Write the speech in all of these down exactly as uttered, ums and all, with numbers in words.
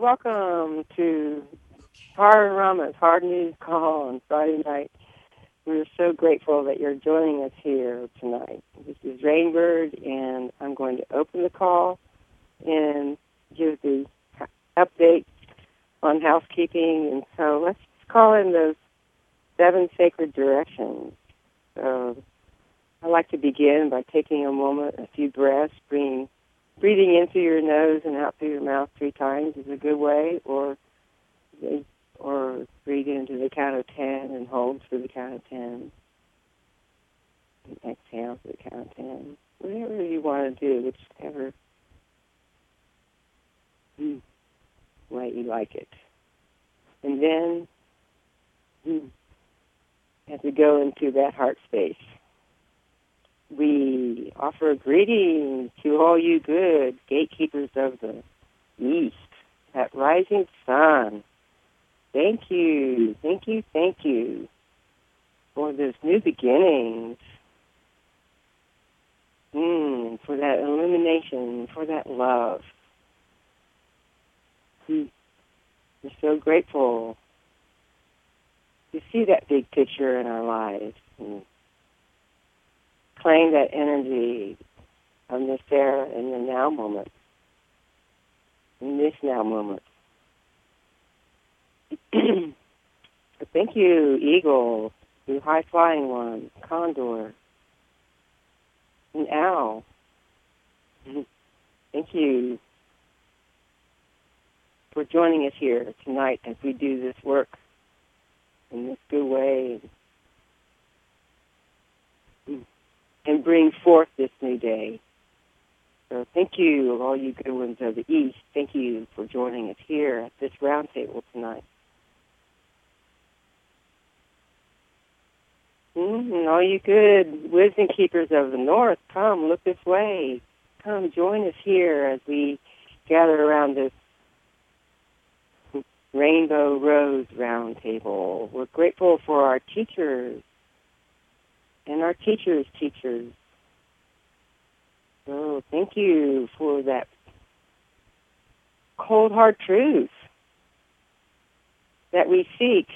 welcome to Hard Rama's Hard News Call on Friday night. We're so grateful that you're joining us here tonight. This is Rainbird, and I'm going to open the call and give the update on housekeeping. And so let's call in those seven sacred directions. So I'd like to begin by taking a moment, a few breaths, bringing, breathing in through your nose and out through your mouth three times is a good way, or or breathe into the count of ten and hold for the count of ten. And exhale for the count of ten. Whatever you want to do, whichever way you like it. And then, as we go into that heart space, we offer greetings to all you good gatekeepers of the East, that rising sun. Thank you, thank you, thank you for those new beginnings, mm, for that illumination, for that love. Mm. We're so grateful to see that big picture in our lives and claim that energy of this there in the now moment, in this now moment. But thank you, Eagle, you high-flying one, Condor, and Owl. Thank you for joining us here tonight as we do this work in this good way and bring forth this new day. So thank you, all you good ones of the East. Thank you for joining us here at this round table tonight. Mm-hmm. And all you good wisdom keepers of the North, come, look this way. Come, join us here as we gather around this Rainbow Rose round table. We're grateful for our teachers and our teachers' teachers. So thank you for that cold hard truth that we seek,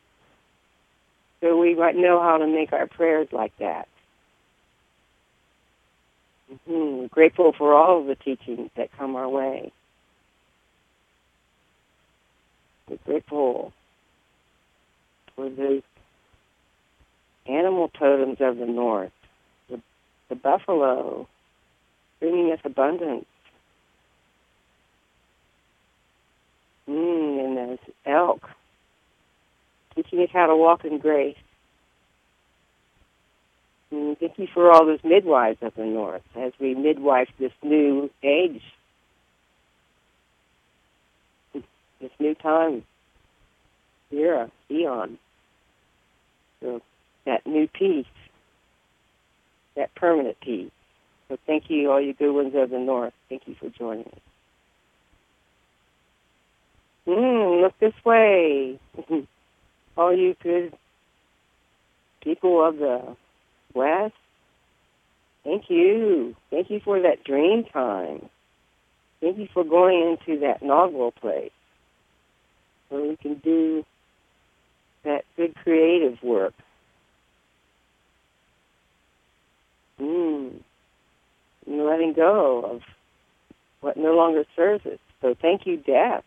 so we might know how to make our prayers like that. Mm-hmm. Grateful for all of the teachings that come our way. We're grateful for those animal totems of the North, the, the buffalo, bringing us abundance. Mm, and those elk, teaching us how to walk in grace. And thank you for all those midwives of the North as we midwife this new age, this new time, era, eon. So that new peace, that permanent peace. So thank you, all you good ones of the North. Thank you for joining us. Mm, look this way. All you good people of the West, thank you. Thank you for that dream time. Thank you for going into that inaugural place where we can do that good creative work. Mm. And letting go of what no longer serves us. So thank you, death.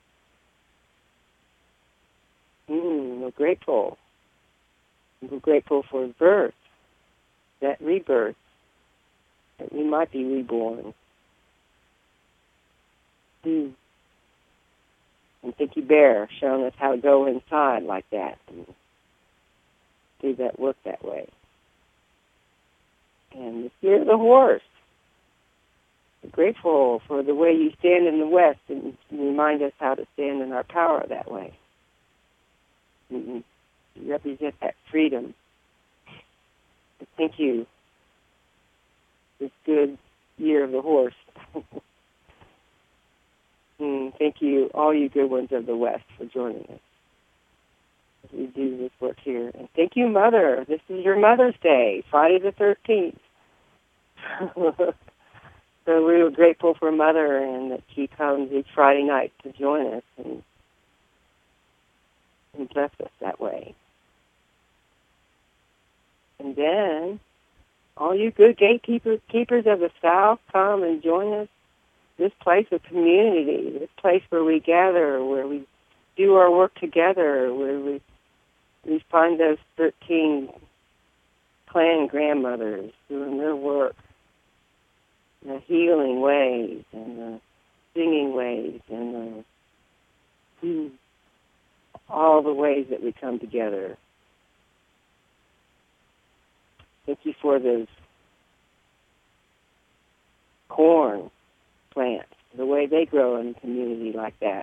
Mm, we're grateful. We're grateful for birth, that rebirth, that we might be reborn. Mm. And thank you, Bear, showing us how to go inside like that and do that work that way. And the spirit of the horse. We're grateful for the way you stand in the West and remind us how to stand in our power that way. Mm-hmm. You represent that freedom. But thank you. This good year of the horse. mm, thank you, all you good ones of the West, for joining us as we do this work here. And thank you, Mother. This is your Mother's Day, Friday the thirteenth. so we were grateful for Mother and that she comes each Friday night to join us and, and bless us that way. And then, all you good gatekeepers keepers of the South, come and join us. This place of community, this place where we gather, where we do our work together, where we we find those thirteen clan grandmothers doing their work, the healing ways and the singing ways and the, hmm, all the ways that we come together. Thank you for those corn plants, the way they grow in a community like that.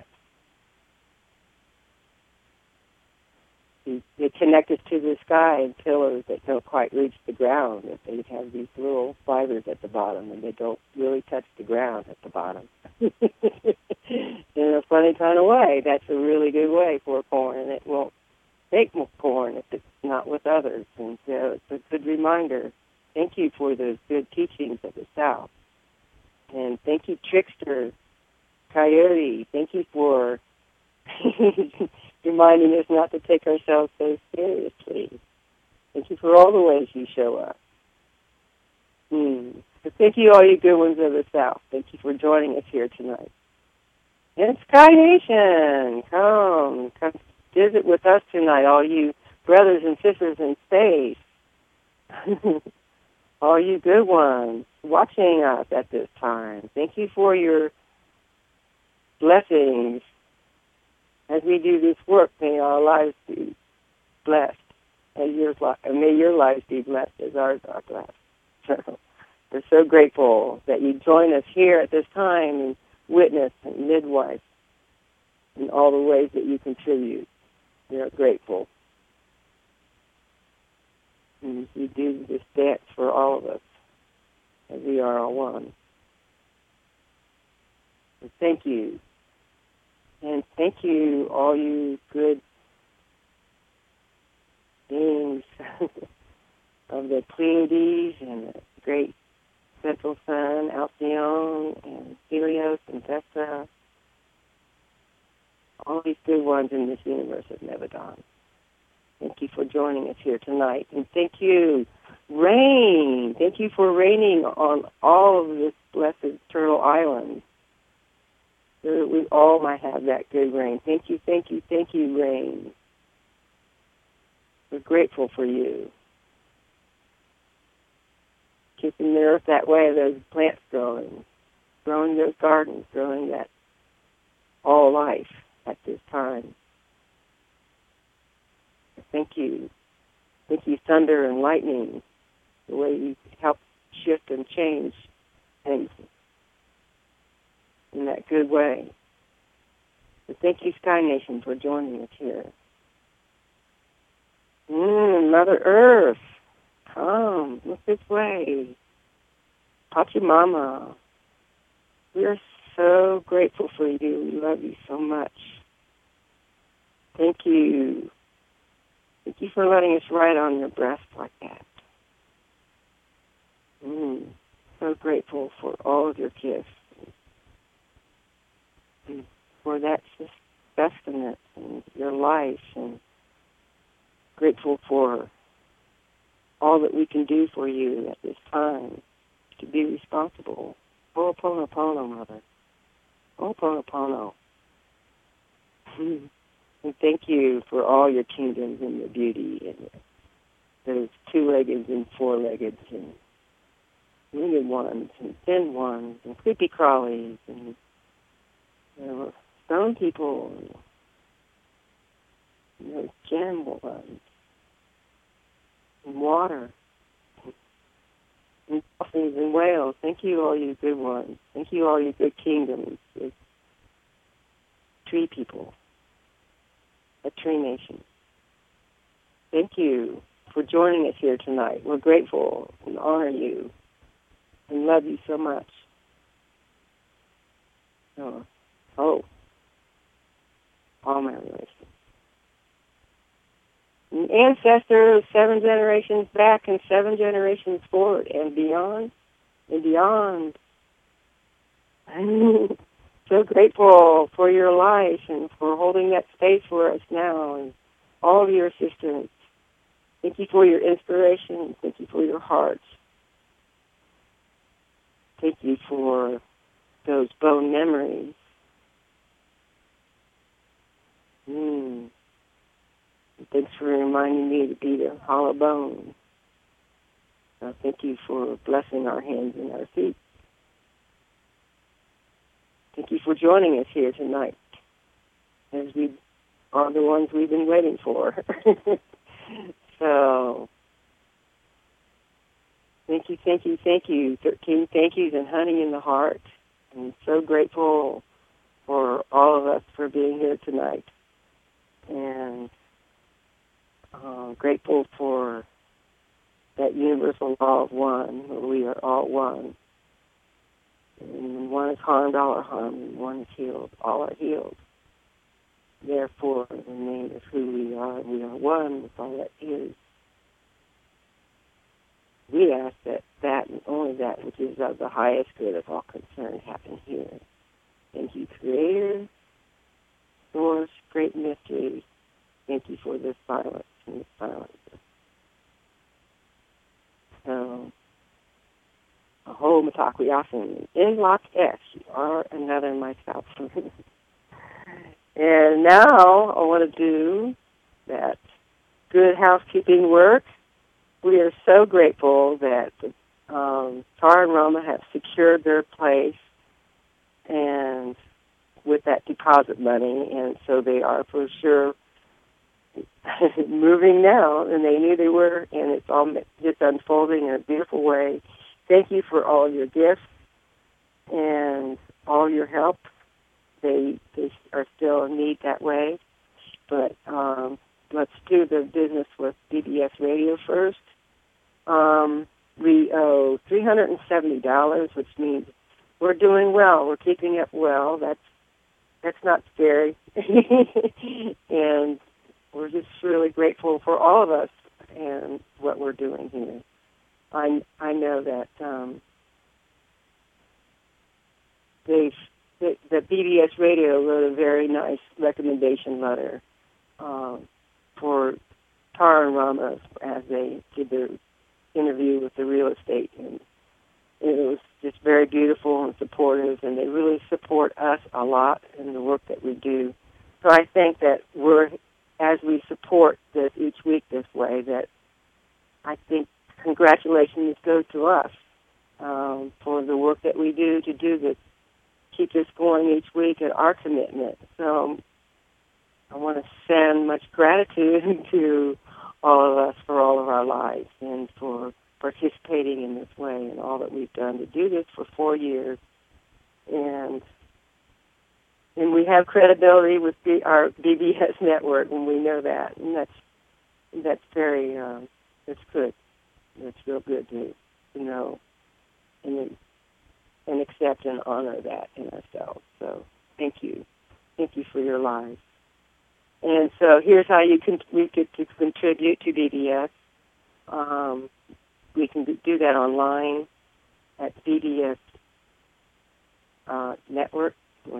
They connect us to the sky in pillars that don't quite reach the ground. That they have these little fibers at the bottom, and they don't really touch the ground at the bottom. In a funny kind of way, that's a really good way for corn, and it won't take corn if it's not with others. And so it's a good reminder. Thank you for those good teachings of the South. And thank you, Trickster, Coyote. Thank you for reminding us not to take ourselves so seriously. Thank you for all the ways you show up. Hmm. So thank you, all you good ones of the South. Thank you for joining us here tonight. And Sky Nation, come, come visit with us tonight, all you brothers and sisters in space. All you good ones watching us at this time. Thank you for your blessings. As we do this work, may our lives be blessed, and your, and may your lives be blessed as ours are blessed. So we're so grateful that you join us here at this time and witness and midwife in all the ways that you contribute. We are grateful. And you do this dance for all of us, as we are all one. So thank you. And thank you, all you good beings of the Pleiades and the great Central Sun, Alcyone, and Helios, and Vesta, all these good ones in this universe of Nebadon. Thank you for joining us here tonight. And thank you, rain. Thank you for raining on all of this blessed Turtle Island, so that we all might have that good rain. Thank you, thank you, thank you, rain. We're grateful for you. Keeping the earth that way, those plants growing, growing those gardens, growing that all life at this time. Thank you. Thank you, thunder and lightning, the way you help shift and change things in that good way. So thank you, Sky Nation, for joining us here. Mm, Mother Earth, come, look this way. Pachamama, we are so grateful for you. We love you so much. Thank you. Thank you for letting us ride on your breast like that. Mm, so grateful for all of your gifts. And for that sustenance and your life, and grateful for all that we can do for you at this time to be responsible. Ho'oponopono, Mother. Ho'oponopono. Mm. And thank you for all your kingdoms and your beauty and those two-legged and four-legged and winged ones and thin ones and creepy crawlies and you know, stone people and those gem ones and water and dolphins and whales. Thank you, all you good ones. Thank you, all you good kingdoms. It's tree people. A tree nation. Thank you for joining us here tonight. We're grateful and honor you and love you so much. Oh, oh. all my relations. An ancestor seven generations back and seven generations forward and beyond and beyond. So grateful for your life and for holding that space for us now and all of your assistance. Thank you for your inspiration. Thank you for your heart. Thank you for those bone memories. Mm. Thanks for reminding me to be the hollow bone. Uh, thank you for blessing our hands and our feet. Thank you for joining us here tonight, as we are the ones we've been waiting for. So, thank you, thank you, thank you. thirteen thank yous and honey in the heart. I'm so grateful for all of us for being here tonight. And uh, grateful for that universal law of one, where we are all one. And when one is harmed, all are harmed, and one is healed, all are healed. Therefore, in the name of who we are, we are one with all that is. We ask that that and only that which is of the highest good of all concerned happen here. Thank you, Creator, Source, Great Mystery. Thank you for this silence and this silence. So, Aho Mitaku Yasin, in Lock S, you are another myself. And now I want to do that good housekeeping work. We are so grateful that um, Tara and Roma have secured their place and with that deposit money, and so they are for sure moving now, and they knew they were, and it's all just unfolding in a beautiful way. Thank you for all your gifts and all your help. They they are still in need that way, but um, let's do the business with B B S Radio first. Um, we owe three hundred seventy dollars, which means we're doing well. We're keeping up well. That's that's not scary, and we're just really grateful for all of us and what we're doing here. I I know that um, they've the, the B B S Radio wrote a very nice recommendation letter um, for Tara and Rama as they did their interview with the real estate, and it was just very beautiful and supportive, and they really support us a lot in the work that we do. So I think that we're, as we support this each week this way, that I think congratulations go to us um, for the work that we do to do this, keep this going each week and our commitment. So I want to send much gratitude to all of us for all of our lives and for participating in this way and all that we've done to do this for four years. And and we have credibility with the, our B B S network, and we know that. And that's that's very, um, that's good. That's real good to, to know and, and accept and honor that in ourselves. So thank you. Thank you for your lives. And so here's how you can we could to contribute to B B S. Um, we can do that online at B B S uh, Network,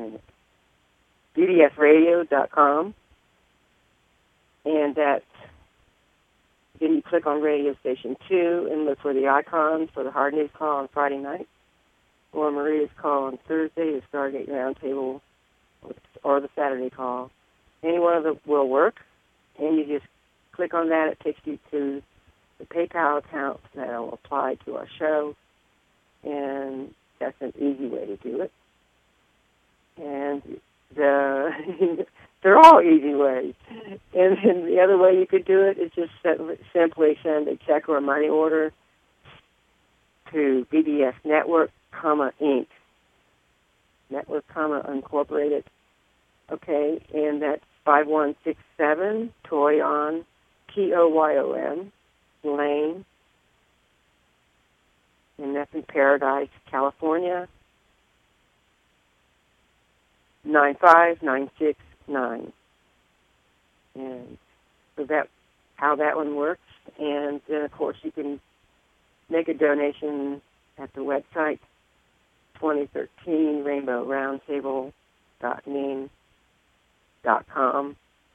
B B S radio dot com, and that then you click on radio station two and look for the icons for the Hard News Call on Friday night, or Maria's call on Thursday, the Stargate Roundtable, or the Saturday call. Any one of them will work, and you just click on that. It takes you to the PayPal account that will apply to our show, and that's an easy way to do it. And the they're all easy ways. And then the other way you could do it is just simply send a check or a money order to B B S Network, comma, Incorporated. Network, comma, Incorporated. Okay, and that's five one six seven Toyon, T O Y O N, Lane, and that's in Paradise, California, nine five nine six nine. And so that's how that one works. And then, of course, you can make a donation at the website, twenty thirteen rainbow roundtable dot name dot com,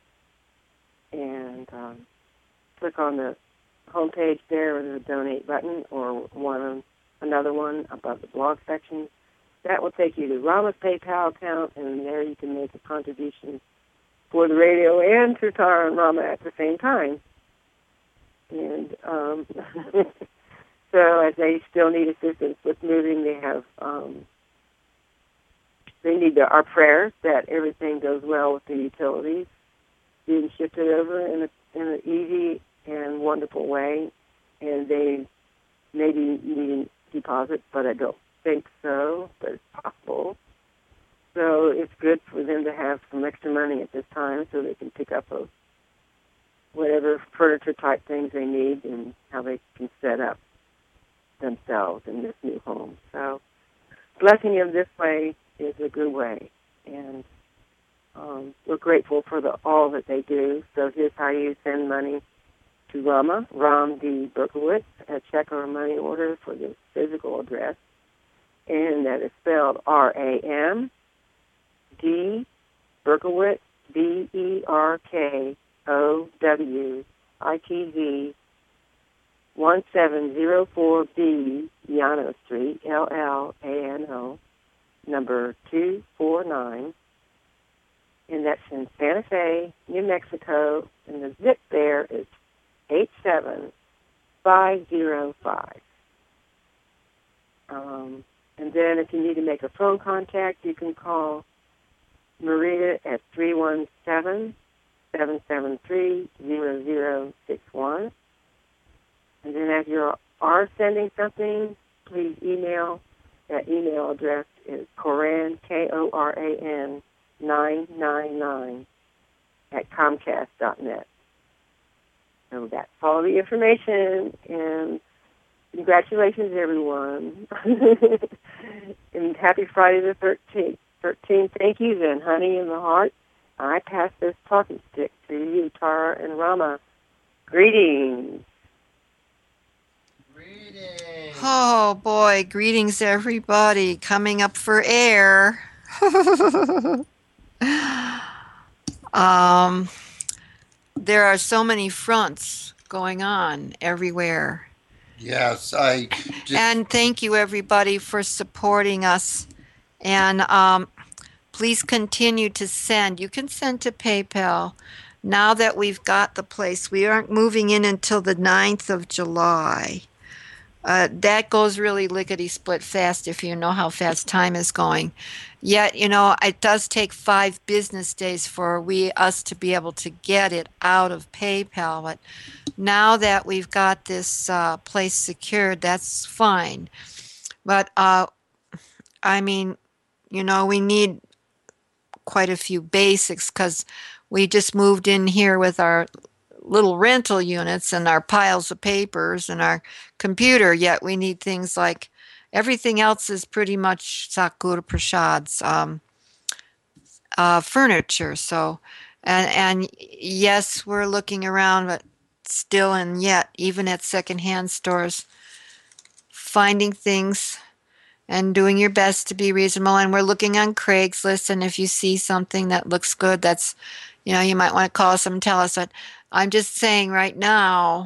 and um, click on the homepage there with the donate button, or one another one above the blog section. That will take you to Rama's PayPal account, and there you can make a contribution for the radio and to Tara and Rama at the same time. And um, so as they still need assistance with moving, they have um, they need the, our prayers that everything goes well with the utilities being shifted over in, a, in an easy and wonderful way. And they maybe need deposits, but I don't think so, but it's possible. So it's good for them to have some extra money at this time so they can pick up a, whatever furniture type things they need and how they can set up themselves in this new home. So blessing them this way is a good way. And um, we're grateful for the all that they do. So here's how you send money to Rama, Ram D. Berkowitz, a check or a money order for the physical address. And that is spelled R A M D Berkowitz, B E R K O W I T Z, one seven zero four B, Llano Street, L L A N O, number two four nine. And that's in Santa Fe, New Mexico, and the zip there is eight seven five zero five. Um, and then if you need to make a phone contact, you can call Maria at three one seven, seven seven three, zero zero six one. And then if you are sending something, please email. That email address is Koran, K O R A N, nine nine nine at Comcast dot net. So that's all the information, and congratulations, everyone. And happy Friday the thirteenth. thirteenth. Thank you, then, honey in the heart. I pass this talking stick to you, Tara and Rama. Greetings. Greetings. Oh, boy. Greetings, everybody. Coming up for air. um, there are so many fronts going on everywhere. Yes, I just... And thank you, everybody, for supporting us. And um, please continue to send. You can send to PayPal. Now that we've got the place, we aren't moving in until the ninth of July. Uh, that goes really lickety-split fast if you know how fast time is going. Yet, you know, it does take five business days for we us to be able to get it out of PayPal. But now that we've got this uh, place secured, that's fine. But, uh, I mean, you know, we need quite a few basics because we just moved in here with our little rental units and our piles of papers and our computer, yet we need things like everything else is pretty much Sakur Prasad's um, uh, furniture. So, and, and yes, we're looking around, but still and yet, even at secondhand stores, finding things and doing your best to be reasonable. And we're looking on Craigslist, and if you see something that looks good, that's, you know, you might want to call us and tell us that. I'm just saying right now,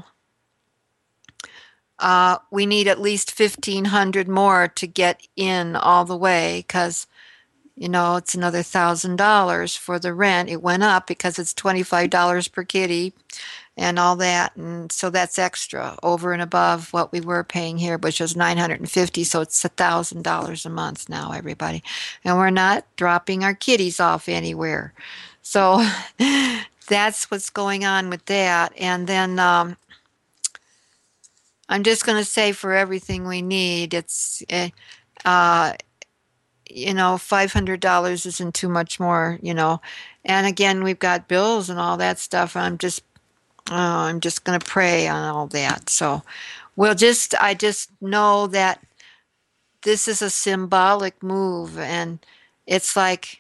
uh, we need at least fifteen hundred more to get in all the way because, you know, it's another one thousand dollars for the rent. It went up because it's twenty-five dollars per kitty and all that. And so that's extra over and above what we were paying here, which was nine hundred fifty dollars. So it's one thousand dollars a month now, everybody. And we're not dropping our kitties off anywhere. So that's what's going on with that. And then um, I'm just going to say for everything we need, it's, uh, you know, five hundred dollars isn't too much more, you know. And again, we've got bills and all that stuff. I'm just, oh, I'm just going to pray on all that. So we'll just, I just know that this is a symbolic move. And it's like,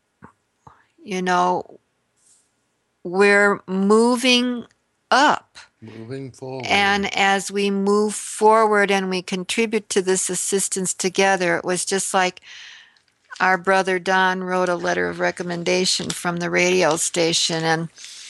you know, we're moving up. moving forward. And as we move forward and we contribute to this assistance together, it was just like our brother Don wrote a letter of recommendation from the radio station. And,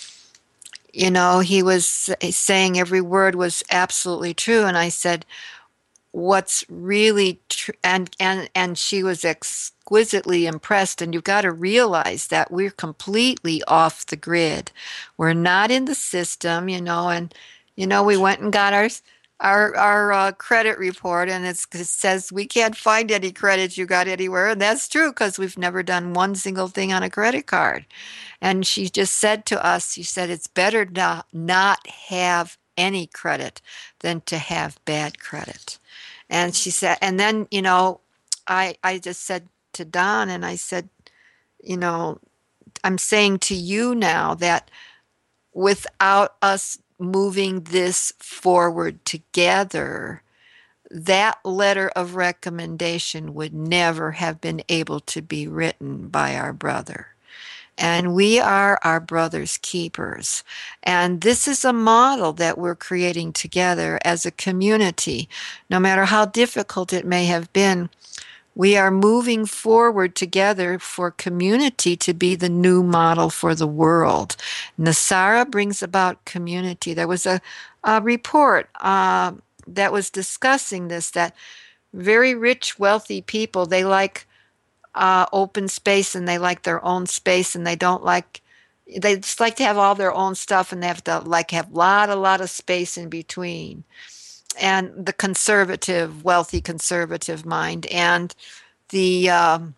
you know, he was saying every word was absolutely true. And I said, what's really true, and, and, and she was exquisitely impressed. And you've got to realize that we're completely off the grid. We're not in the system, you know, and, you know, we went and got our our our uh, credit report, and it's, it says we can't find any credit you got anywhere, and that's true because we've never done one single thing on a credit card. And she just said to us, she said, it's better to not have any credit than to have bad credit. And she said, and then, you know, I I just said to Don, and I said, you know, I'm saying to you now that without us moving this forward together, that letter of recommendation would never have been able to be written by our brother. And we are our brother's keepers. And this is a model that we're creating together as a community. No matter how difficult it may have been, we are moving forward together for community to be the new model for the world. NESARA brings about community. There was a, a report uh, that was discussing this, that very rich, wealthy people, they like uh, open space and they like their own space, and they don't like, they just like to have all their own stuff, and they have to like have a lot, a lot of space in between. And the conservative, wealthy conservative mind, and the um,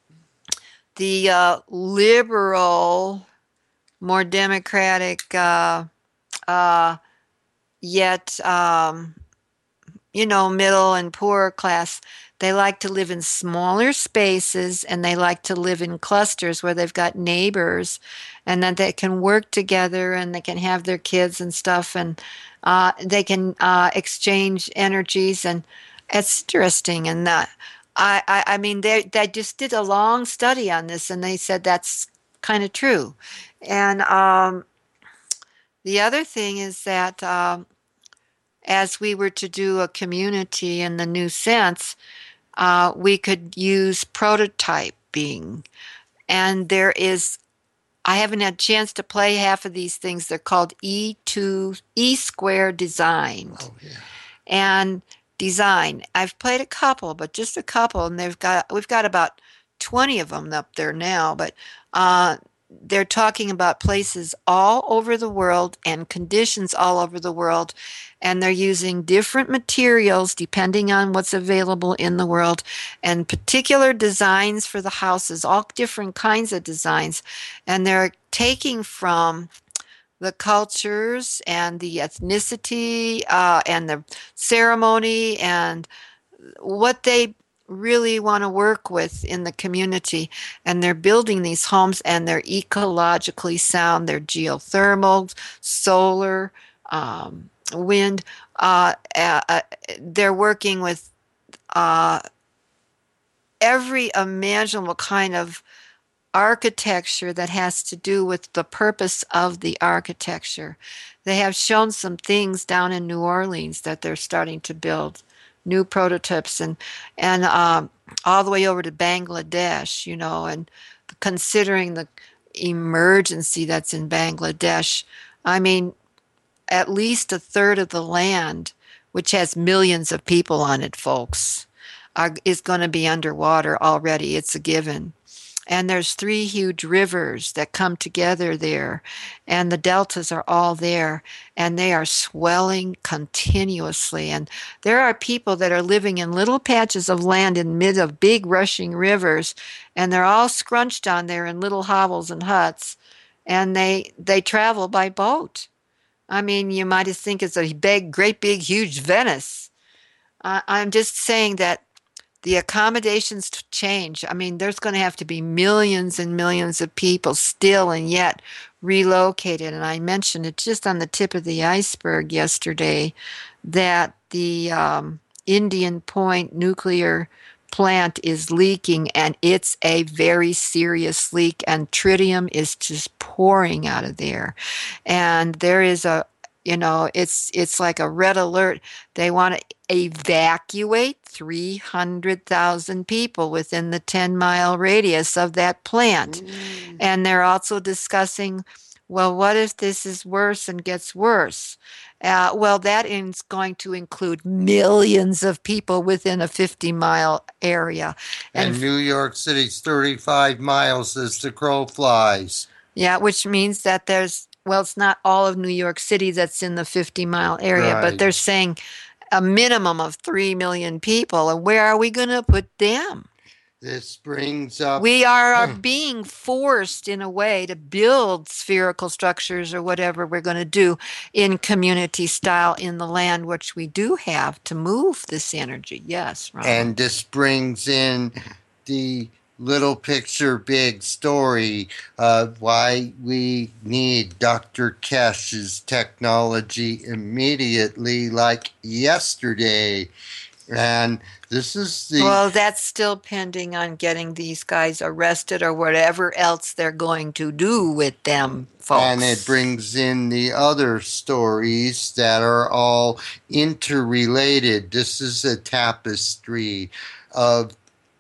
the uh, liberal, more democratic, uh, uh, yet um, you know, middle and poor class. They like to live in smaller spaces, and they like to live in clusters where they've got neighbors, and that they can work together, and they can have their kids and stuff, and uh, they can uh, exchange energies. And it's interesting. And that I, I, I mean, they they just did a long study on this, and they said that's kind of true. And um, the other thing is that um, as we were to do a community in the new sense, uh, we could use prototyping. And there is, I haven't had a chance to play half of these things. They're called E two, E Square Design. Oh, yeah. And design. I've played a couple, but just a couple, and they've got we've got about twenty of them up there now. But uh, they're talking about places all over the world and conditions all over the world, and they're using different materials depending on what's available in the world, and particular designs for the houses, all different kinds of designs, and they're taking from the cultures and the ethnicity uh, and the ceremony and what they really want to work with in the community. And they're building these homes, and they're ecologically sound. They're geothermal, solar, um, wind. Uh, uh, they're working with uh, every imaginable kind of architecture that has to do with the purpose of the architecture. They have shown some things down in New Orleans that they're starting to build new prototypes, and and um, all the way over to Bangladesh, you know, and considering the emergency that's in Bangladesh, I mean, at least a third of the land, which has millions of people on it, folks, are, is going to be underwater already. It's a given. And there's three huge rivers that come together there, and the deltas are all there, and they are swelling continuously. And there are people that are living in little patches of land in mid of big rushing rivers, and they're all scrunched on there in little hovels and huts, and they they travel by boat. I mean, you might think it's a big, great big, huge Venice. Uh, I'm just saying that the accommodations change. I mean, there's going to have to be millions and millions of people still and yet relocated. And I mentioned it just on the tip of the iceberg yesterday that the um, Indian Point nuclear plant is leaking, and it's a very serious leak, and tritium is just pouring out of there. And there is a You know, it's it's like a red alert. They want to evacuate three hundred thousand people within the ten mile radius of that plant. Mm. And they're also discussing, well, what if this is worse and gets worse? Uh, well, that is going to include millions of people within a fifty mile area. And, And New York City's thirty-five miles as the crow flies. yeah, which means that there's, well, it's not all of New York City that's in the fifty mile area, but Right. they're saying a minimum of three million people. And where are we going to put them? This brings up. We are being forced in a way to build spherical structures or whatever we're going to do in community style in the land, which we do have to move this energy. Yes, Ronald. And this brings in the little picture big story of why we need Doctor Cash's technology immediately, like yesterday. And this is the. Well, that's still pending on getting these guys arrested or whatever else they're going to do with them, folks. And it brings in the other stories that are all interrelated. This is a tapestry of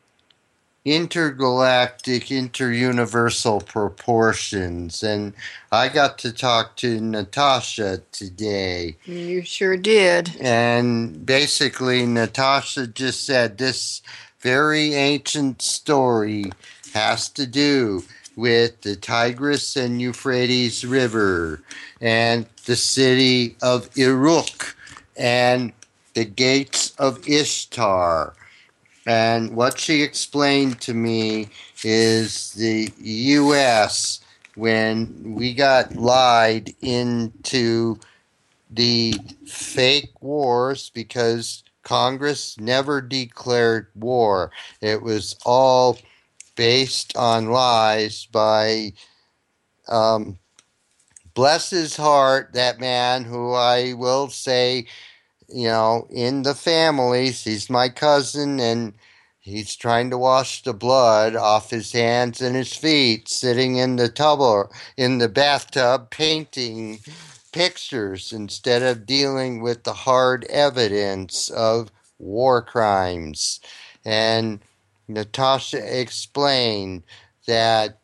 intergalactic, interuniversal proportions. And I got to talk to Natasha today. You sure did. And basically, Natasha just said this very ancient story has to do with the Tigris and Euphrates River and the city of Uruk and the gates of Ishtar. And what she explained to me is the U S, when we got lied into the fake wars because Congress never declared war. It was all based on lies by, um, bless his heart, that man who I will say, you know, in the families, he's my cousin, and he's trying to wash the blood off his hands and his feet, sitting in the tub or in the bathtub painting pictures instead of dealing with the hard evidence of war crimes. And Natasha explained that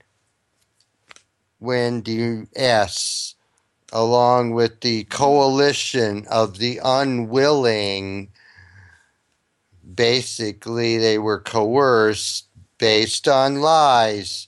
when the U S, along with the coalition of the unwilling, basically they were coerced based on lies,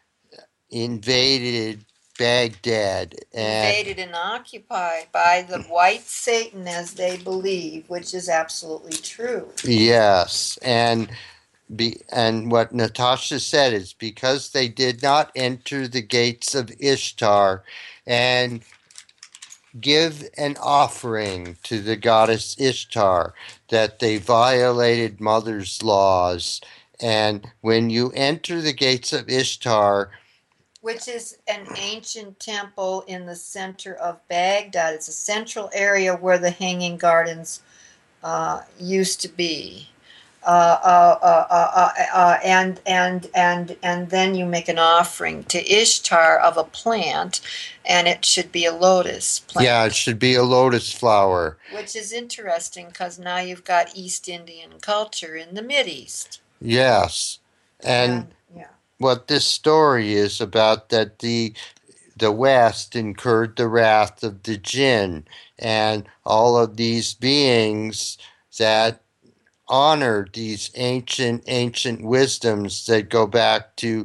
invaded Baghdad. And invaded and occupied by the white Satan, as they believe, which is absolutely true. Yes, and be, and what Natasha said is because they did not enter the gates of Ishtar and give an offering to the goddess Ishtar, that they violated mother's laws. And when you enter the gates of Ishtar, which is an ancient temple in the center of Baghdad. It's a central area where the Hanging Gardens uh, used to be. Uh, uh, uh, uh, uh, uh, and and and and then you make an offering to Ishtar of a plant, and it should be a lotus plant. Yeah, it should be a lotus flower. Which is interesting because now you've got East Indian culture in the Mideast. Yes, and. and yeah. What this story is about, that the the West incurred the wrath of the jinn, and all of these beings that honored these ancient, ancient wisdoms that go back to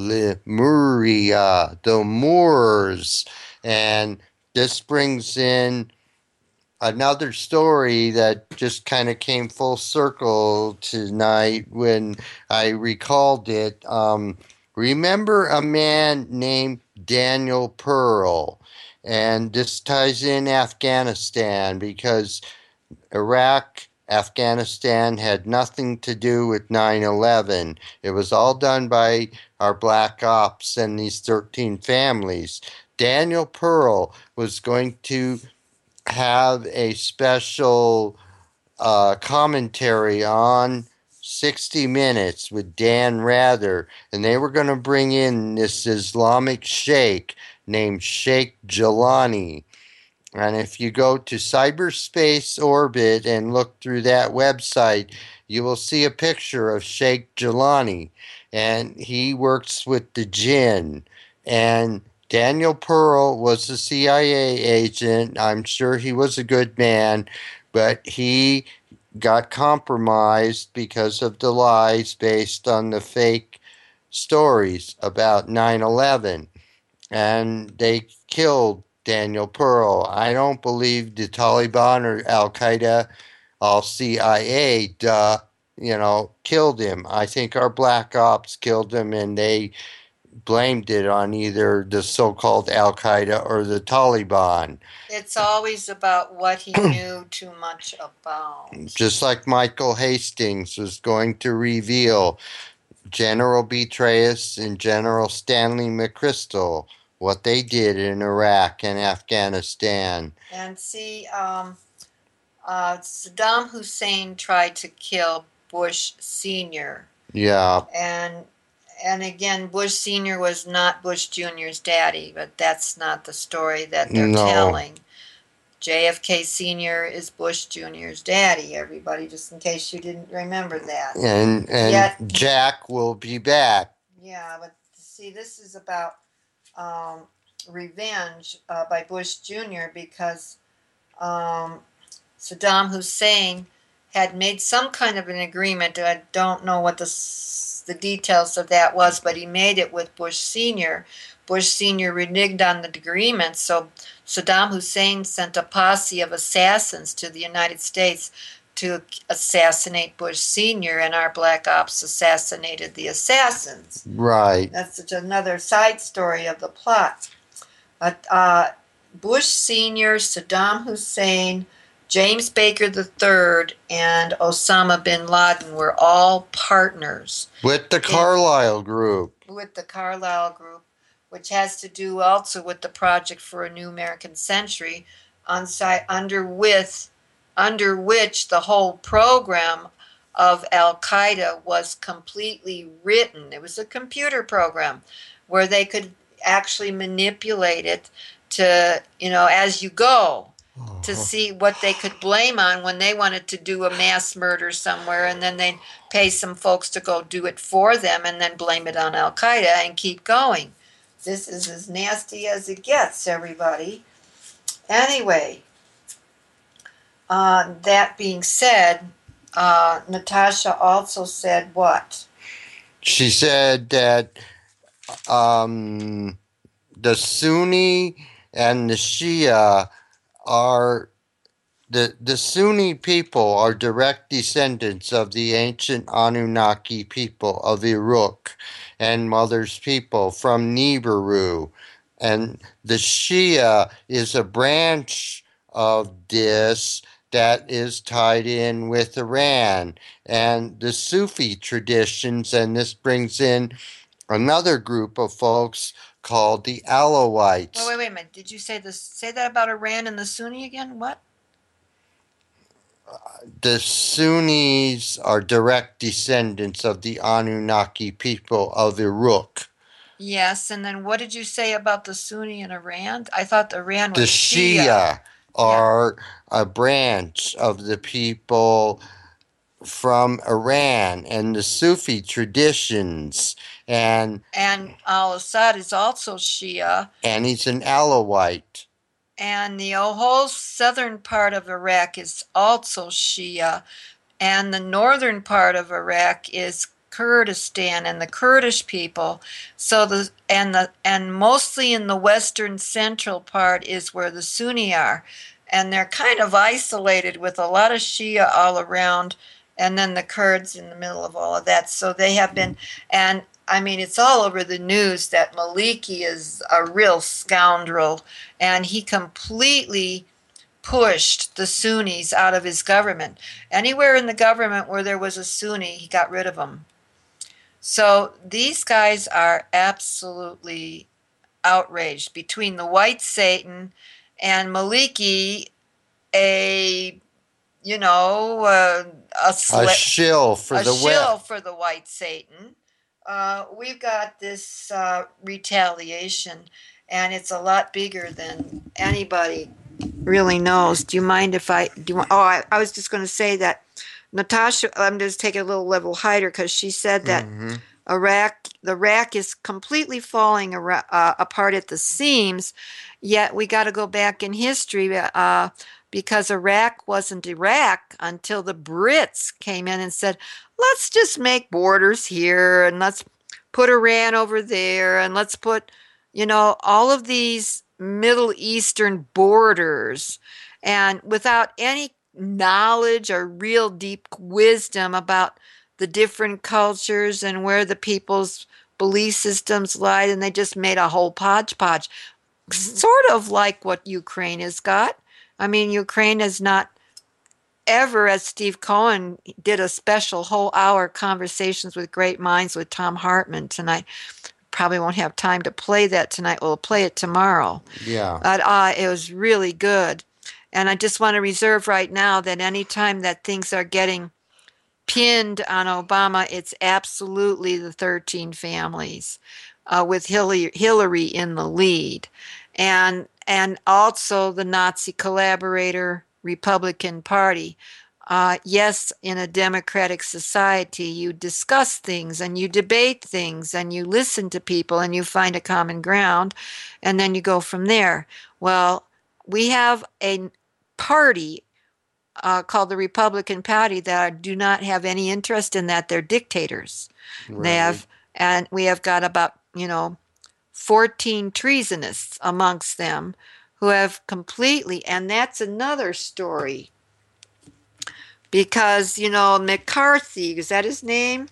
Lemuria, the Moors. And this brings in another story that just kind of came full circle tonight when I recalled it. Um, remember a man named Daniel Pearl? And this ties in Afghanistan because Iraq, Afghanistan had nothing to do with nine eleven. It was all done by our black ops and these thirteen families. Daniel Pearl was going to have a special uh, commentary on sixty minutes with Dan Rather, and they were going to bring in this Islamic sheikh named Sheikh Jelani. And if you go to cyberspace orbit and look through that website, you will see a picture of Sheikh Jelani. And he works with the jinn. And Daniel Pearl was a C I A agent. I'm sure he was a good man, but he got compromised because of the lies based on the fake stories about nine eleven. And they killed Daniel Pearl. I don't believe the Taliban or Al Qaeda, all C I A, duh, you know, killed him. I think our black ops killed him, and they blamed it on either the so-called Al Qaeda or the Taliban. It's always about what he knew too much about. Just like Michael Hastings was going to reveal General Petraeus and General Stanley McChrystal, what they did in Iraq and Afghanistan. And see, um, uh, Saddam Hussein tried to kill Bush Senior Yeah. And and again, Bush Senior was not Bush Junior's daddy, but that's not the story that they're No. telling. J F K Senior is Bush Junior's daddy, everybody, just in case you didn't remember that. And and Yet- Jack will be back. Yeah, but see, this is about um, revenge uh, by Bush Junior because um, Saddam Hussein had made some kind of an agreement. I don't know what the s- the details of that was, but he made it with Bush Senior. Bush Senior reneged on the agreement, so Saddam Hussein sent a posse of assassins to the United States to assassinate Bush Senior, and our black ops assassinated the assassins. Right. That's such another side story of the plot. But uh, Bush Senior, Saddam Hussein, James Baker the third, and Osama bin Laden were all partners With the Carlyle Group. with the Carlyle Group, which has to do also with the Project for a New American Century, on site, under with under which the whole program of Al Qaeda was completely written. It was a computer program where they could actually manipulate it to, you know, as you go, to see what they could blame on when they wanted to do a mass murder somewhere, and then they'd pay some folks to go do it for them and then blame it on Al Qaeda and keep going. This is as nasty as it gets, everybody. Anyway, uh, that being said, uh, Natasha also said what? She said that um, the Sunni and the Shia are the the Sunni people are direct descendants of the ancient Anunnaki people of Uruk and Mother's people from Nibiru, and the Shia is a branch of this that is tied in with Iran and the Sufi traditions, and this brings in another group of folks called the Alawites. Wait, wait, wait a minute. Did you say this? Say that about Iran and the Sunni again? What? The Sunnis are direct descendants of the Anunnaki people of Uruk. Yes, and then what did you say about the Sunni in Iran? I thought Iran was The Shia. Shia are a branch of the people from Iran and the Sufi traditions, and And al-Assad is also Shia. and he's an Alawite. And the whole southern part of Iraq is also Shia. And the northern part of Iraq is Kurdistan and the Kurdish people. So the and the and mostly in the western central part is where the Sunni are. And they're kind of isolated with a lot of Shia all around, and then the Kurds in the middle of all of that. So they have been, and I mean, it's all over the news that Maliki is a real scoundrel, and he completely pushed the Sunnis out of his government. Anywhere in the government where there was a Sunni, he got rid of them. So these guys are absolutely outraged between the white Satan and Maliki, a you know uh, a, sli- A shill for a the shill West. for the white Satan. Uh, we've got this uh, retaliation, and it's a lot bigger than anybody really knows. Do you mind if I do? You want, oh, I, I was just going to say that Natasha. I'm just taking a little level higher because she said that Mm-hmm. Iraq, the Iraq is completely falling ar- uh, apart at the seams. Yet we got to go back in history uh, because Iraq wasn't Iraq until the Brits came in and said, "Let's just make borders here and let's put Iran over there and let's put, you know, all of these Middle Eastern borders." And without any knowledge or real deep wisdom about the different cultures and where the people's belief systems lied, and they just made a whole podgepodge, sort of like what Ukraine has got. I mean, Ukraine has not ever, as Steve Cohen did a special whole hour conversations with great minds with Tom Hartman tonight. Probably won't have time to play that tonight. We'll play it tomorrow. Yeah. But uh, it was really good. And I just want to reserve right now that anytime that things are getting pinned on Obama, it's absolutely the thirteen families uh, with Hillary, Hillary in the lead. And, and also the Nazi collaborator Republican Party. Uh, yes, in a democratic society, you discuss things and you debate things and you listen to people and you find a common ground and then you go from there. Well, we have a party uh, called the Republican Party that do not have any interest in that. They're dictators. They Right. have, and we have got about, you know, fourteen treasonists amongst them who have completely, and that's another story because, you know, McCarthy, is that his name?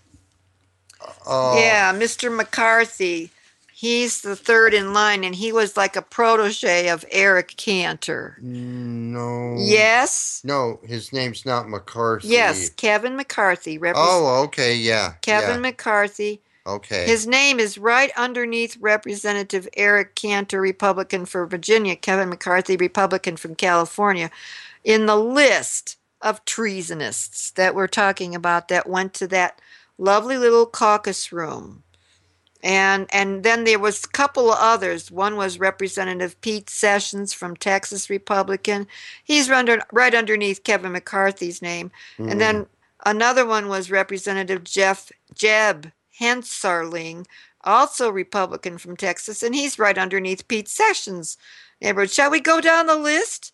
Uh, Yeah, Mister McCarthy. He's the third in line, and he was like a protege of Eric Cantor. no. Yes, No, his name's not yes, McCarthy. Kevin McCarthy. Repres- Oh, okay. Yeah. Kevin Yeah. McCarthy. Okay. His name is right underneath Representative Eric Cantor, Republican for Virginia, Kevin McCarthy, Republican from California, in the list of treasonists that we're talking about that went to that lovely little caucus room. And and then there was a couple of others. One was Representative Pete Sessions from Texas, Republican. He's under, right underneath Kevin McCarthy's name. And Mm. then another one was Representative Jeff Jeb Hensarling, also Republican from Texas, and he's right underneath Pete Sessions' neighborhood. Shall we go down the list?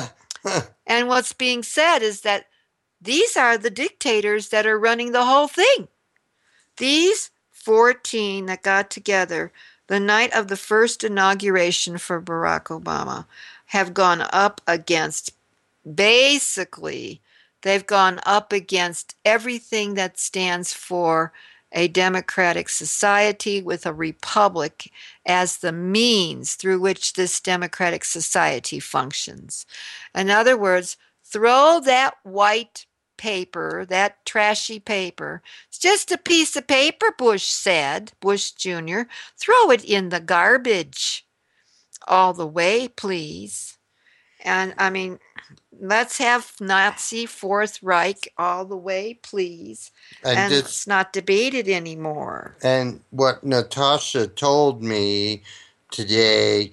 And what's being said is that these are the dictators that are running the whole thing. These fourteen that got together the night of the first inauguration for Barack Obama have gone up against, basically, they've gone up against everything that stands for a democratic society with a republic as the means through which this democratic society functions. In other words, throw that white paper, that trashy paper. It's just a piece of paper, Bush said, Bush Junior Throw it in the garbage all the way, please. And I mean, let's have Nazi Fourth Reich all the way, please. and And this let's not debate it anymore. and what Natasha told me today,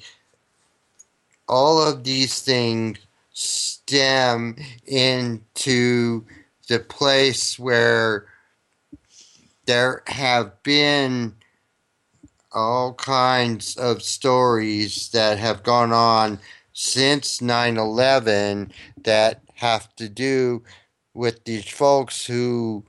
all of these things stem into the place where there have been all kinds of stories that have gone on since nine eleven that have to do with these folks who,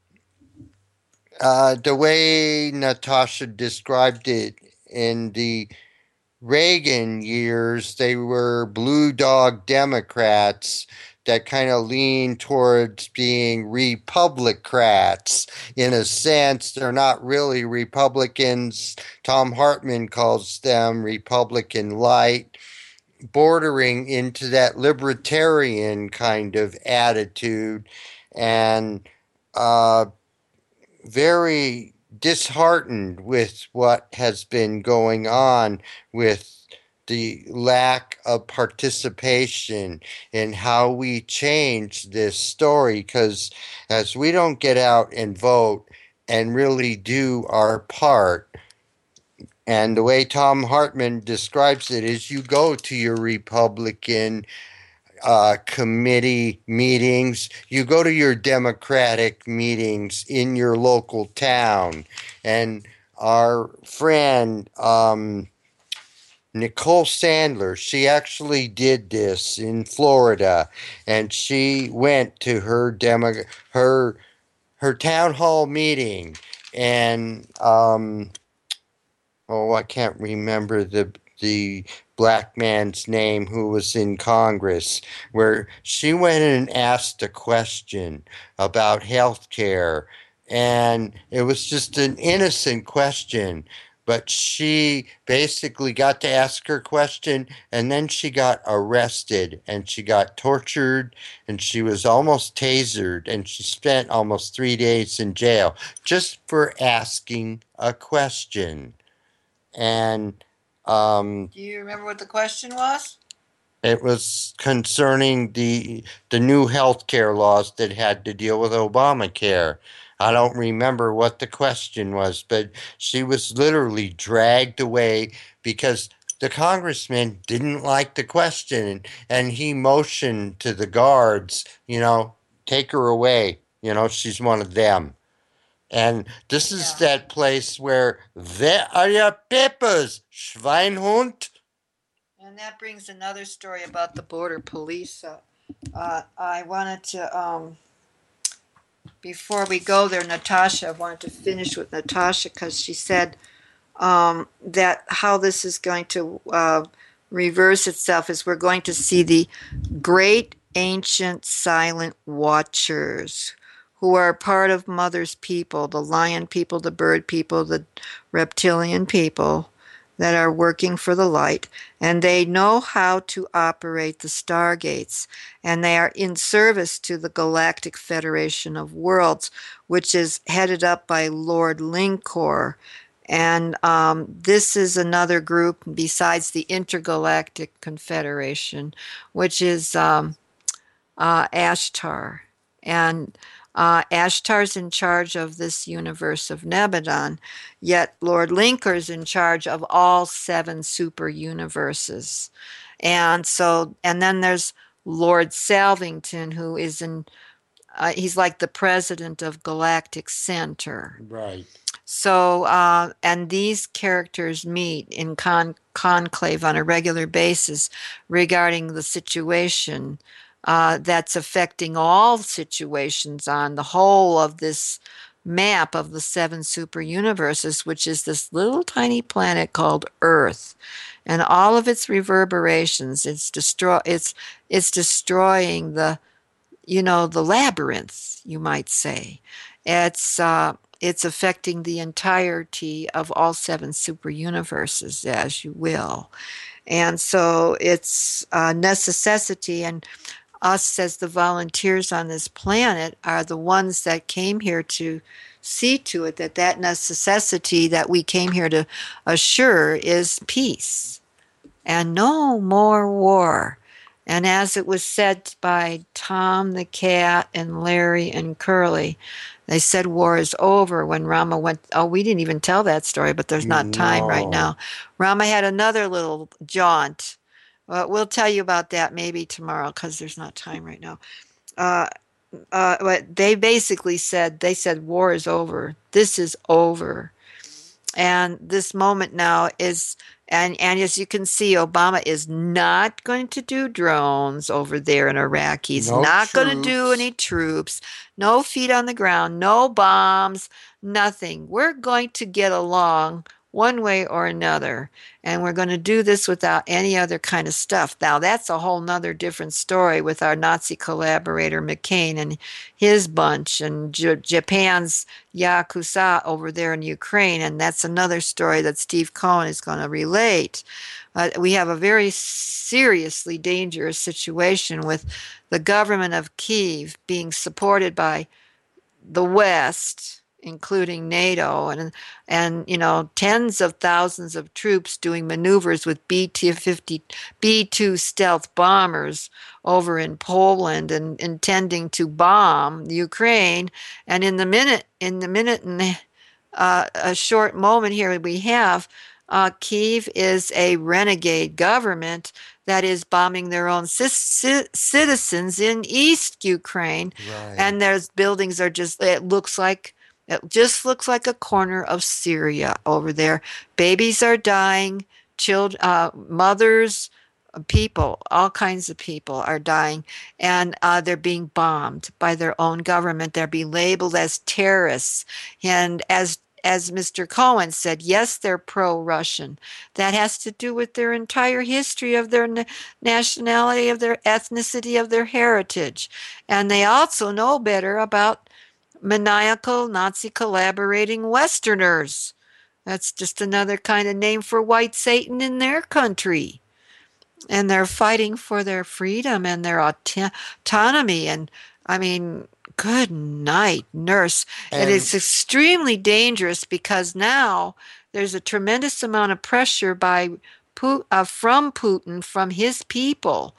uh, the way Natasha described it in the Reagan years, they were blue dog Democrats that kind of lean towards being Republicrats. In a sense, they're not really Republicans. Tom Hartman calls them Republican light, bordering into that libertarian kind of attitude, and uh, very disheartened with what has been going on with the lack of participation in how we change this story, because as we don't get out and vote and really do our part, And the way Tom Hartman describes it is you go to your Republican uh, committee meetings, you go to your Democratic meetings in your local town. And our friend, um, Nicole Sandler, she actually did this in Florida, and she went to her demo, her her town hall meeting, and um, oh, I can't remember the the black man's name who was in Congress, where she went and asked a question about health care. And it was just an innocent question, but she basically got to ask her question, and then she got arrested and she got tortured and she was almost tasered, and she spent almost three days in jail just for asking a question. And um, Do you remember what the question was? it was concerning the the new health care laws that had to deal with Obamacare. I don't remember what the question was, but she was literally dragged away because the congressman didn't like the question, and he motioned to the guards, you know, take her away. You know, she's one of them. And this is Yeah. that place where there are your papers, Schweinhund. And that brings another story about the border police. Uh, uh, I wanted to, um, before we go there, Natasha, I wanted to finish with Natasha because she said um, that how this is going to uh, reverse itself is we're going to see the great ancient silent watchers who are part of Mother's people, the lion people, the bird people, the reptilian people that are working for the light, and they know how to operate the stargates, and they are in service to the Galactic Federation of Worlds, which is headed up by Lord Linkor. And um, this is another group besides the Intergalactic Confederation, which is um, uh, Ashtar. And uh, Ashtar's in charge of this universe of Nebadon, yet Lord Linker's in charge of all seven super universes. And so, and then there's Lord Salvington, who is in, uh, he's like the president of Galactic Center. Right. So, uh, and these characters meet in con- conclave on a regular basis regarding the situation uh, that's affecting all situations on the whole of this map of the seven super universes, which is this little tiny planet called Earth, and all of its reverberations. It's destroy. It's it's destroying the you know, the labyrinth, you might say. It's uh, it's affecting the entirety of all seven super universes, as you will. And so it's a necessity, and us as the volunteers on this planet are the ones that came here to see to it that that necessity that we came here to assure is peace and no more war. And as it was said by Tom the cat and Larry and Curly, they said war is over when Rama went. Oh, we didn't even tell that story, but there's not time right No. now. Rama had another little jaunt. Well, we'll tell you about that maybe tomorrow because there's not time right now. Uh, uh, but they basically said, they said war is over. This is over. And this moment now is, and, and as you can see, Obama is not going to do drones over there in Iraq. He's No not going to do troops. any troops, no feet on the ground, no bombs, nothing. We're going to get along one way or another. And we're going to do this without any other kind of stuff. Now, that's a whole nother different story with our Nazi collaborator McCain and his bunch and J- Japan's Yakuza over there in Ukraine. And that's another story that Steve Cohen is going to relate. Uh, we have a very seriously dangerous situation with the government of Kyiv being supported by the West, including NATO, and and you know tens of thousands of troops doing maneuvers with B T fifty B two stealth bombers over in Poland and intending to bomb Ukraine. And in the minute, in the minute and uh, a short moment here we have. Uh, Kiev is a renegade government that is bombing their own c- c- citizens in East Ukraine, Right. and there's buildings are just. It looks like it just looks like a corner of Syria over there. Babies are dying. Children, uh, mothers, people, all kinds of people are dying, and uh, they're being bombed by their own government. They're being labeled as terrorists, and as as mister Cohen said, yes, they're pro-Russian. That has to do with their entire history of their na- nationality, of their ethnicity, of their heritage, and they also know better about maniacal Nazi collaborating Westerners. That's just another kind of name for white Satan in their country, and they're fighting for their freedom and their auto- autonomy. And I mean, good night, nurse. It And is extremely dangerous because now there's a tremendous amount of pressure by uh, from Putin, from his people,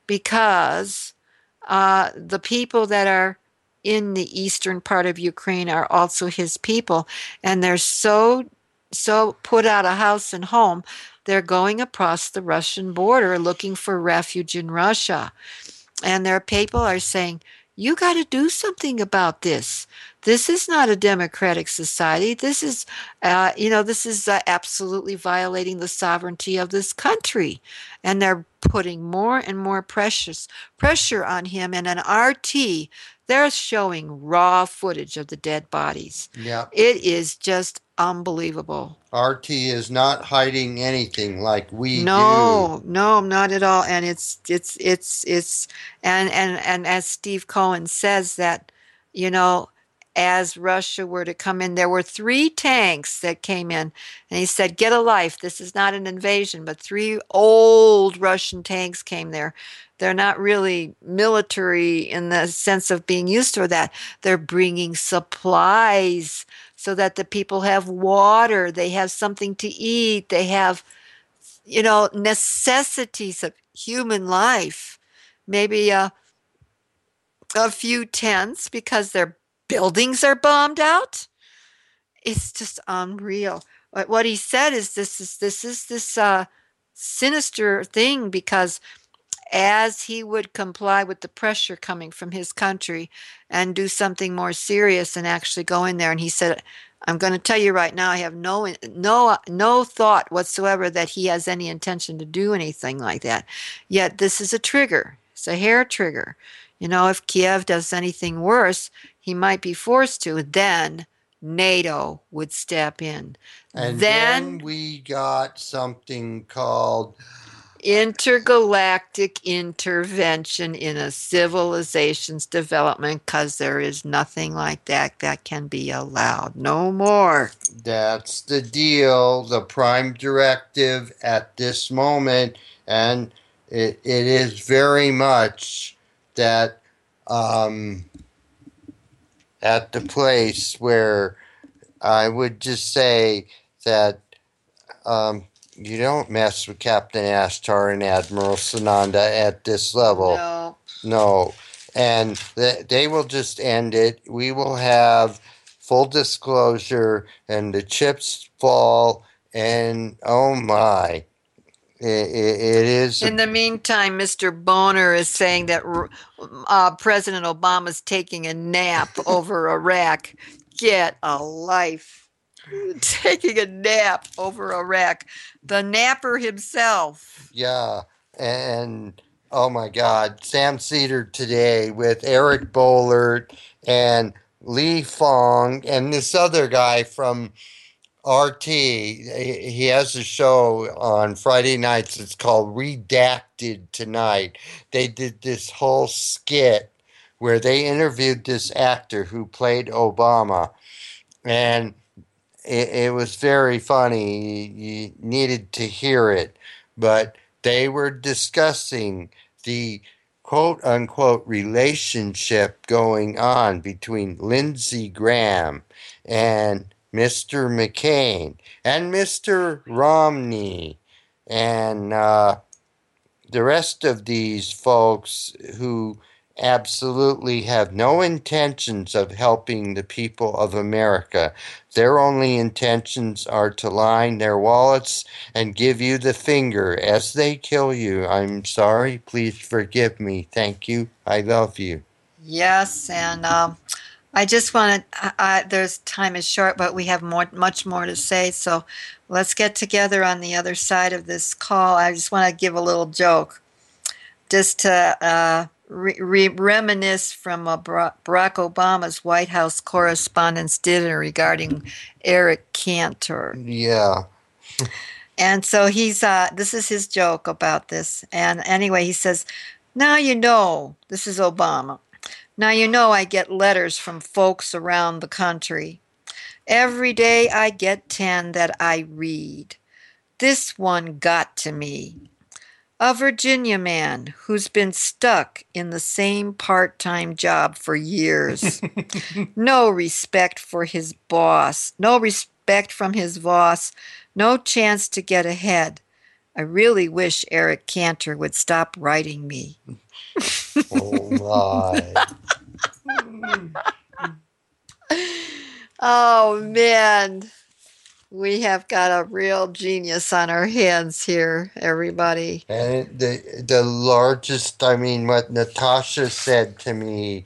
because uh, the people that are in the eastern part of Ukraine are also his people, and they're so so put out of house and home, they're going across the Russian border looking for refuge in Russia. And their people are saying, you got to do something about this. This is not a democratic society. This is, uh, you know, this is uh, absolutely violating the sovereignty of this country. And they're putting more and more precious pressure on him. And an R T, they're showing raw footage of the dead bodies. yeah, It is just unbelievable. R T is not hiding anything like we do. No, no, not at all. And it's it's it's it's and and and as Steve Cohen says that, you know, as Russia were to come in, there were three tanks that came in, and he said, "Get a life. This is not an invasion." But three old Russian tanks came there. They're not really military in the sense of being used to that. They're bringing supplies so that the people have water, they have something to eat, they have, you know, necessities of human life. Maybe a, a few tents because their buildings are bombed out. It's just unreal. But what he said is this is this is this uh, sinister thing because as he would comply with the pressure coming from his country and do something more serious and actually go in there, and he said, I'm going to tell you right now, I have no no no thought whatsoever that he has any intention to do anything like that. Yet this is a trigger. It's a hair trigger. You know, if Kiev does anything worse, he might be forced to. Then NATO would step in. And then Then we got something called intergalactic intervention in a civilization's development, because there is nothing like that that can be allowed. No more. That's the deal, the prime directive at this moment, and it, it is very much that um, at the place where I would just say that um, you don't mess with Captain Ashtar and Admiral Sananda at this level. No. No. And th- they will just end it. We will have full disclosure, and the chips fall, and oh my. It, it, it is. In the meantime, mister Boner is saying that uh, President Obama's taking a nap over Iraq. Get a life. Taking a nap over Iraq. The napper himself. Yeah. And oh my God. Sam Cedar today with Eric Bollert and Lee Fong and this other guy from R T. He has a show on Friday nights. It's called Redacted Tonight. They did this whole skit where they interviewed this actor who played Obama, and it, it was very funny. You needed to hear it, but they were discussing the quote unquote relationship going on between Lindsey Graham and mister McCain and mister Romney and uh, the rest of these folks who absolutely have no intentions of helping the people of America. Their only intentions are to line their wallets and give you the finger as they kill you. I'm sorry. Please forgive me. Thank you. I love you. Yes, and um, I just want to. Uh, there's time is short, but we have more, much more to say. So let's get together on the other side of this call. I just want to give a little joke, just to uh, re- re- reminisce from a Barack Obama's White House Correspondents' Dinner regarding Eric Cantor. Yeah. And so he's. Uh, this is his joke about this. And anyway, he says, "Now you know." This is Obama. Now, you know, I get letters from folks around the country. Every day I get ten that I read. This one got to me. A Virginia man who's been stuck in the same part-time job for years. No respect for his boss. No respect from his boss. No chance to get ahead. I really wish Eric Cantor would stop writing me. Oh, my. Oh, man. We have got a real genius on our hands here, everybody. And the the largest, I mean, what Natasha said to me,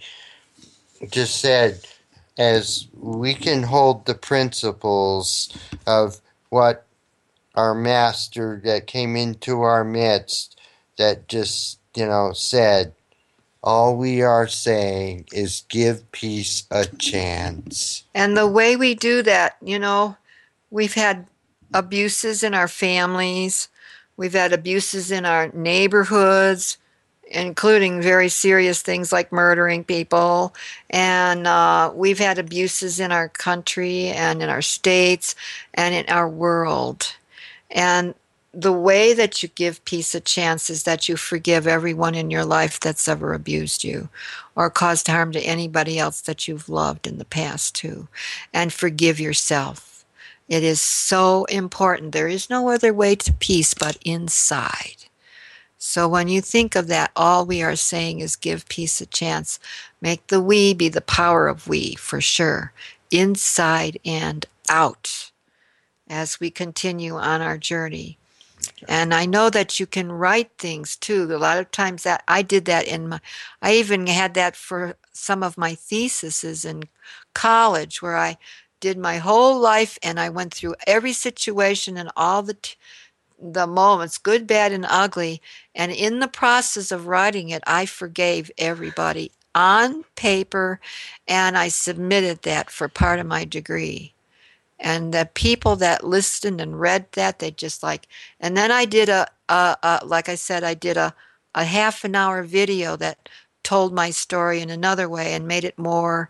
just said, as we can hold the principles of what our master that came into our midst, that just, you know, said, all we are saying is give peace a chance. And the way we do that, you know, we've had abuses in our families. We've had abuses in our neighborhoods, including very serious things like murdering people. And uh, we've had abuses in our country and in our states and in our world. And the way that you give peace a chance is that you forgive everyone in your life that's ever abused you or caused harm to anybody else that you've loved in the past too. And forgive yourself. It is so important. There is no other way to peace but inside. So when you think of that, all we are saying is give peace a chance. Make the we be the power of we, for sure, inside and out as we continue on our journey. And I know that you can write things too. A lot of times that I did that in my, I even had that for some of my theses in college where I did my whole life and I went through every situation and all the t- the moments, good, bad, and ugly. And in the process of writing it, I forgave everybody on paper and I submitted that for part of my degree. And the people that listened and read that, they just like, and then I did a, a, a like I said, I did a, a half an hour video that told my story in another way and made it more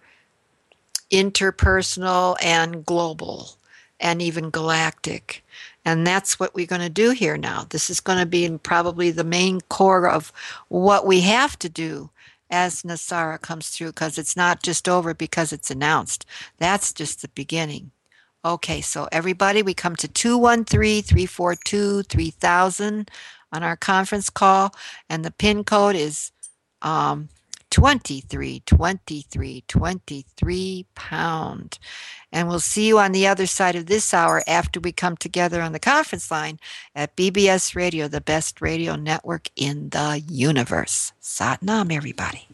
interpersonal and global and even galactic. And that's what we're going to do here now. This is going to be probably the main core of what we have to do as NESARA comes through, because it's not just over because it's announced. That's just the beginning. Okay, so everybody, we come to two one three, three four two, three thousand on our conference call, and the PIN code is um, twenty-three, twenty-three, twenty-three pound. And we'll see you on the other side of this hour after we come together on the conference line at B B S Radio, the best radio network in the universe. Sat Nam, everybody.